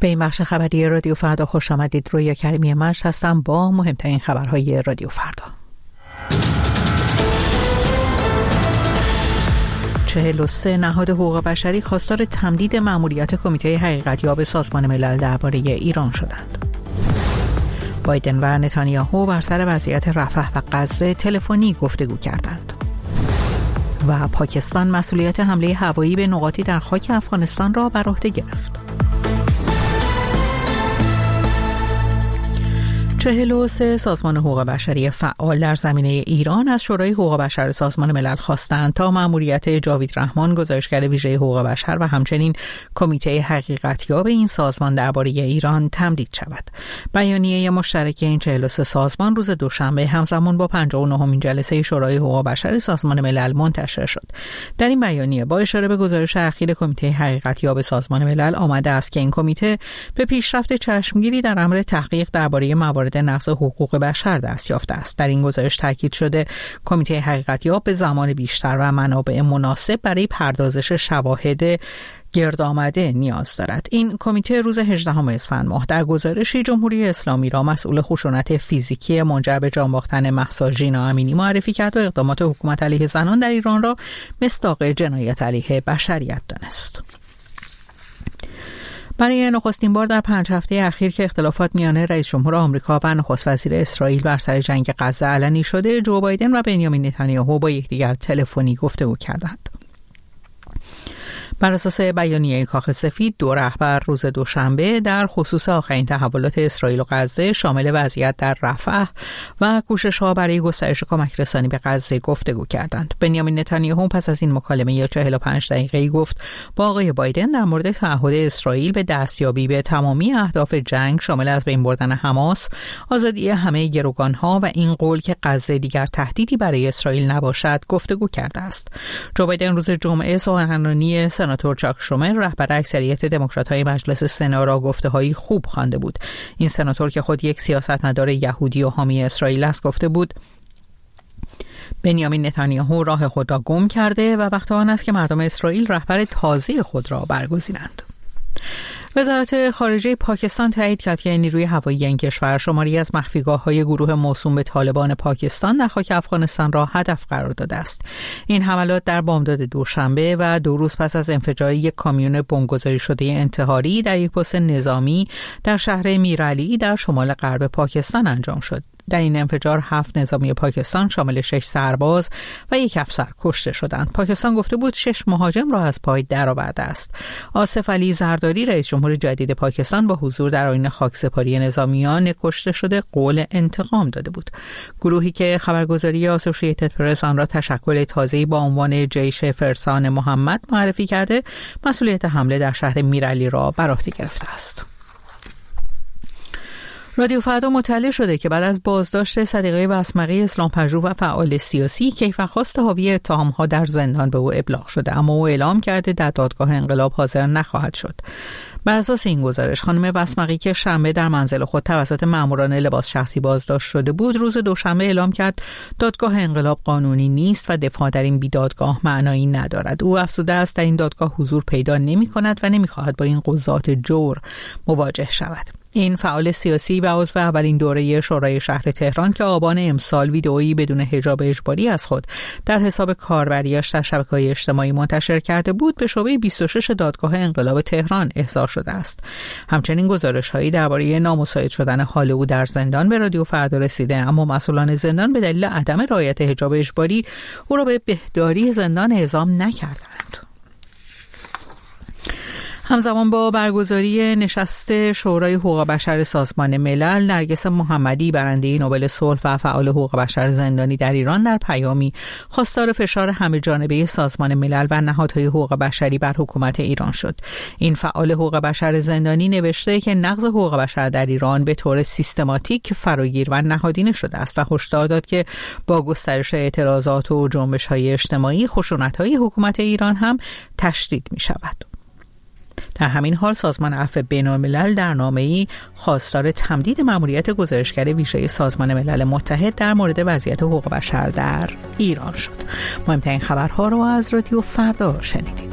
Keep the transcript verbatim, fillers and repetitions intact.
به این بخش خبری رادیو فردا خوش آمدید. رویا کریمی مش هستم با مهمترین خبرهای رادیو فردا. چهل و سه نهاد حقوق بشری خواستار تمدید مأموریت کمیته حقیقتیاب سازمان ملل درباره ایران شدند. بایدن و نتانیاهو بر سر وضعیت رفح و غزه تلفنی گفتگو کردند. و پاکستان مسئولیت حمله هوایی به نقاطی در خاک افغانستان را بر عهده گرفت. چهل و سه سازمان حقوق بشری فعال در زمینه ایران از شورای حقوق بشر سازمان ملل خواستند تا مأموریت جاوید رحمان گزارشگر ویژه حقوق بشر و همچنین کمیته حقیقتیاب این سازمان درباره ایران تمدید شود. بیانیه مشترک این چهل و سه سازمان روز دوشنبه همزمان با پنجاه و نهمین جلسه شورای حقوق بشر سازمان ملل منتشر شد. در این بیانیه با اشاره به گزارش اخیر کمیته حقیقتیاب سازمان ملل آمده است که این کمیته به پیشرفت چشمگیری در امر تحقیق درباره موارد نقض حقوق بشر دست یافته است. در این گزارش تاکید شده کمیته حقیقتیاب به زمان بیشتر و منابع مناسب برای پردازش شواهد گرد آمده نیاز دارد. این کمیته روز هجدهم اسفند ماه در گزارشی جمهوری اسلامی را مسئول خشونت فیزیکی منجر به جان باختن مهسا ژینا امینی معرفی کرد و اقدامات حکومت علیه زنان در ایران را مصداق جنایت علیه بشریت دانست. برای نخستین بار در پنج هفته اخیر که اختلافات میان رئیس جمهور آمریکا و نخست وزیر اسرائیل بر سر جنگ غزه علنی شده، جو بایدن و بنیامین نتانیاهو با یکدیگر تلفنی گفتگو کردند. بر اساس بیانیه کاخ سفید، دو رهبر روز دوشنبه در خصوص آخرین تحولات اسرائیل و غزه شامل وضعیت در رفح و کوشش‌ها برای گسترش کمک رسانی به غزه گفتگو کردند. بنیامین نتانیاهو پس از این مکالمه چهل و پنج دقیقه‌ای گفت با آقای بایدن در مورد تعهد اسرائیل به دستیابی به تمامی اهداف جنگ شامل از بین بردن حماس، آزادی همه گروگان‌ها و این قول که غزه دیگر تهدیدی برای اسرائیل نباشد گفتگو کرده است. جو بایدن روز جمعه سخنرانی سناتور چاک شومر رهبر اکثریت دموکرات‌های مجلس سنا را گفته‌های خوب خوانده بود. این سناتور که خود یک سیاستمدار یهودی و حامی اسرائیل است گفته بود بنیامین نتانیاهو راه خود را گم کرده و وقت آن است که مردم اسرائیل رهبر تازه خود را برگزینند. وزارت خارجه پاکستان تایید کرد که نیروی هوایی این کشور شماری از مخفیگاه‌های گروه موسوم به طالبان پاکستان در خاک افغانستان را هدف قرار داده است. این حملات در بامداد دوشنبه و دو روز پس از انفجار یک کامیون بمبگذاری شده انتحاری در یک پست نظامی در شهر میرعلی در شمال غرب پاکستان انجام شد. در این انفجار هفت نظامی پاکستان شامل شش سرباز و یک افسر کشته شدند. پاکستان گفته بود شش مهاجم را از پای درآورده است. آصف علی زرداری رئیس جمهور جدید پاکستان با حضور در آیین خاکسپاری نظامیان کشته شده قول انتقام داده بود. گروهی که خبرگزاری اسوسییتد پرس آن را تشکل تازه‌ای با عنوان جیش فرسان محمد معرفی کرده، مسئولیت حمله در شهر میرعلی را بر عهده گرفته است. رادیو فردا مطلع شده که بعد از بازداشت صدیقه بسمقی اسلام‌پژوه و فعال سیاسی، کیفرخواست حاوی اتهام‌ها در زندان به او ابلاغ شده، اما او اعلام کرده در دادگاه انقلاب حاضر نخواهد شد. بر اساس این گزارش خانم بسمقی که شنبه در منزل خود توسط ماموران لباس شخصی بازداشت شده بود، روز دوشنبه اعلام کرد دادگاه انقلاب قانونی نیست و دفاع در این بیدادگاه معنایی ندارد. او افزوده است در این دادگاه حضور پیدا نمی‌کند و نمی‌خواهد با این قضات جور مواجه شود. این فعال سیاسی و عضو اولین دوره شورای شهر تهران که آبان امسال ویدئویی بدون حجاب اجباری از خود در حساب کاربریش در شبکه‌های اجتماعی منتشر کرده بود، به شعبه بیست و شش دادگاه انقلاب تهران احضار شده است. همچنین گزارش‌هایی درباره نامساعد شدن حال او در زندان به رادیو فردا رسیده، اما مسئولان زندان به دلیل عدم رعایت حجاب اجباری او را به بهداری زندان اعزام نکردند. همزمان با برگزاری نشست شورای حقوق بشر سازمان ملل، نرگس محمدی برنده نوبل صلح و فعال حقوق بشر زندانی در ایران در پیامی خواستار فشار همه جانبه سازمان ملل و نهادهای حقوق بشری بر حکومت ایران شد. این فعال حقوق بشر زندانی نوشته که نقض حقوق بشر در ایران به طور سیستماتیک فراگیر و نهادینه شده است و هشدار داد که با گسترش اعتراضات و جنبش‌های اجتماعی، خشونت‌های حکومت ایران هم تشدید می‌شود. در همین حال سازمان عفو بین‌الملل در نامه‌ای خواستار تمدید مأموریت گزارشگر ویژه سازمان ملل متحد در مورد وضعیت حقوق بشر در ایران شد. مهمترین خبرها را از رادیو فردا شنیدید.